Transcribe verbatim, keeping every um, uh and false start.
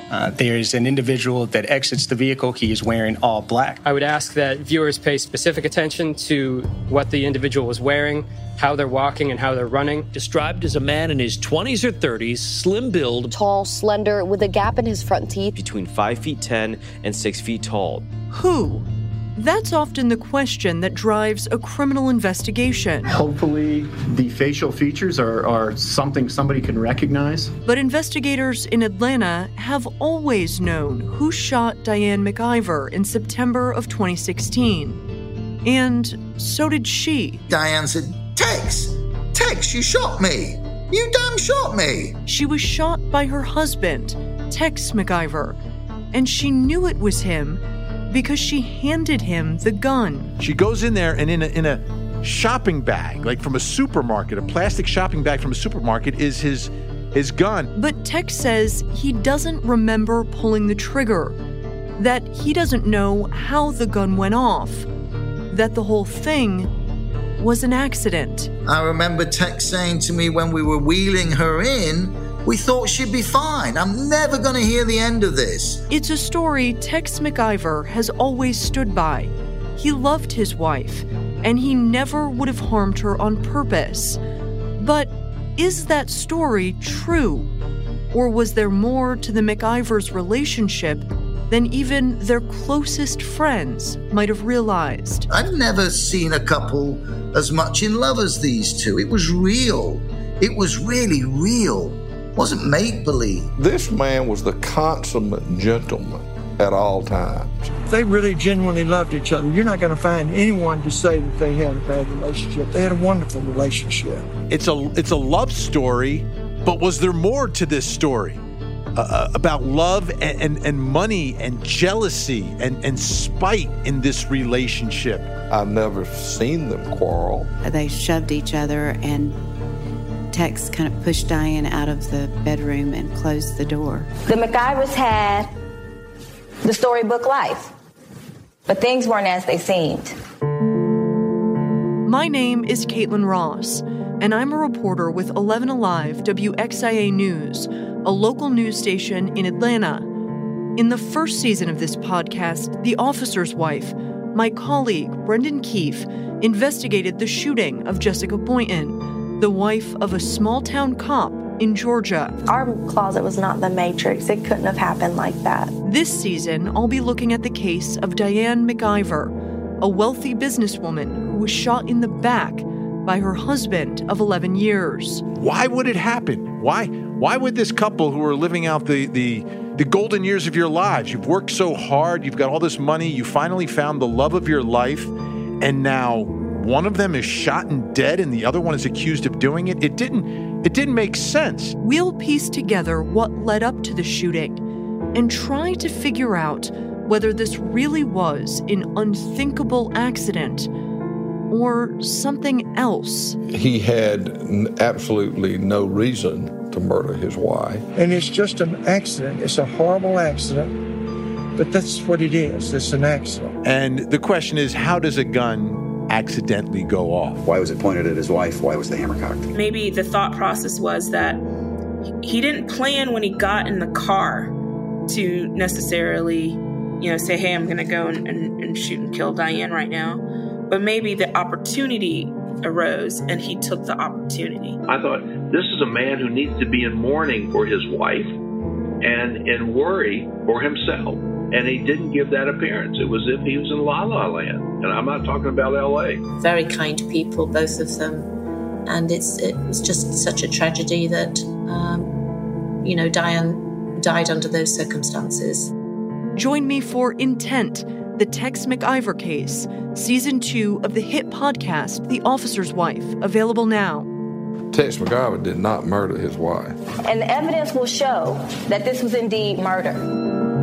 Uh, there's an individual that exits the vehicle. He is wearing all black. I would ask that viewers pay specific attention to what the individual was wearing, how they're walking, and how they're running. Described as a man in his twenties or thirties, slim build. Tall, slender, with a gap in his front teeth. Between five feet ten and six feet tall. Who? That's often the question that drives a criminal investigation. Hopefully, the facial features are, are something somebody can recognize. But investigators in Atlanta have always known who shot Diane McIver in September of twenty sixteen. And so did she. Diane said, Tex, Tex, you shot me. You damn shot me. She was shot by her husband, Tex McIver, and she knew it was him because she handed him the gun. She goes in there and in a, in a shopping bag, like from a supermarket, a plastic shopping bag from a supermarket, is his his gun. But Tex says he doesn't remember pulling the trigger, that he doesn't know how the gun went off, that the whole thing was an accident. I remember Tex saying to me when we were wheeling her in, we thought she'd be fine. I'm never going to hear the end of this. It's a story Tex McIver has always stood by. He loved his wife, and he never would have harmed her on purpose. But is that story true? Or was there more to the McIvers' relationship than even their closest friends might have realized? I've never seen a couple as much in love as these two. It was real. It was really real. It wasn't make-believe. This man was the consummate gentleman at all times. They really genuinely loved each other. You're not going to find anyone to say that they had a bad relationship. They had a wonderful relationship. It's a it's a love story, but was there more to this story? Uh, about love and, and, and money and jealousy and, and spite in this relationship. I've never seen them quarrel. They shoved each other, and Tex kind of pushed Diane out of the bedroom and closed the door. The McIvers had the storybook life, but things weren't as they seemed. My name is Caitlin Ross, and I'm a reporter with eleven Alive W X I A News, a local news station in Atlanta. In the first season of this podcast, The Officer's Wife, my colleague, Brendan Keefe, investigated the shooting of Jessica Boynton, the wife of a small-town cop in Georgia. Our closet was not the Matrix. It couldn't have happened like that. This season, I'll be looking at the case of Diane McIver, a wealthy businesswoman who was shot in the back by her husband of eleven years. Why would it happen? Why why would this couple who are living out the, the, the golden years of your lives, you've worked so hard, you've got all this money, you finally found the love of your life, and now one of them is shot and dead and the other one is accused of doing it? It didn't, it didn't make sense. We'll piece together what led up to the shooting and try to figure out whether this really was an unthinkable accident or something else. He had n- absolutely no reason to murder his wife. And it's just an accident. It's a horrible accident, but that's what it is. It's an accident. And the question is, how does a gun accidentally go off? Why was it pointed at his wife? Why was the hammer cocked? Maybe the thought process was that he didn't plan when he got in the car to necessarily, you know, say, hey, I'm going to go and, and, and shoot and kill Diane right now. But maybe the opportunity arose and he took the opportunity. I thought, this is a man who needs to be in mourning for his wife and in worry for himself. And he didn't give that appearance. It was as if he was in La La Land. And I'm not talking about L A. Very kind people, both of them. And it's it was just such a tragedy that, um, you know, Diane died under those circumstances. Join me for Intent, the Tex McIver case, season two of the hit podcast, The Officer's Wife, available now. Tex McIver did not murder his wife. And the evidence will show that this was indeed murder.